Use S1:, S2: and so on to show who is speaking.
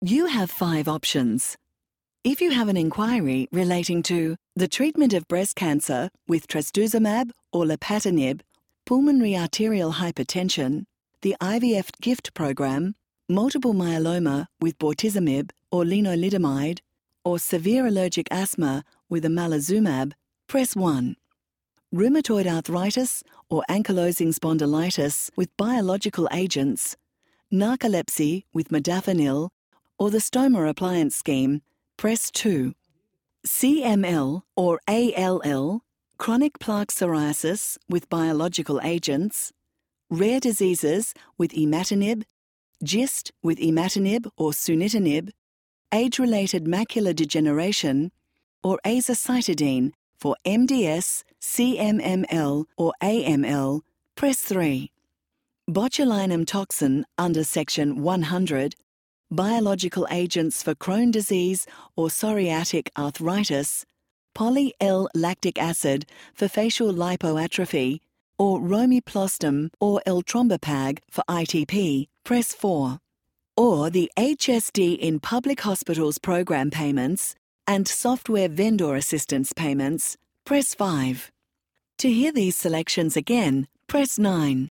S1: You have 5 options. If you have an inquiry relating to the treatment of breast cancer with trastuzumab or lapatinib, pulmonary arterial hypertension, the IVF gift program, multiple myeloma with bortezomib or lenalidomide, or severe allergic asthma with omalizumab, press 1. Rheumatoid arthritis or ankylosing spondylitis with biological agents, narcolepsy with modafinil, or the stoma appliance scheme, press 2. CML or ALL, chronic plaque psoriasis with biological agents, rare diseases with imatinib, GIST with imatinib or sunitinib, age-related macular degeneration, or azacitidine for MDS, CMML or AML, press 3. Botulinum toxin under Section 100, biological agents for Crohn's disease or psoriatic arthritis, poly-L-lactic acid for facial lipoatrophy, or romiplostim or eltrombopag for ITP, press 4. Or the HSD in public hospitals program payments and software vendor assistance payments, press 5. To hear these selections again, press 9.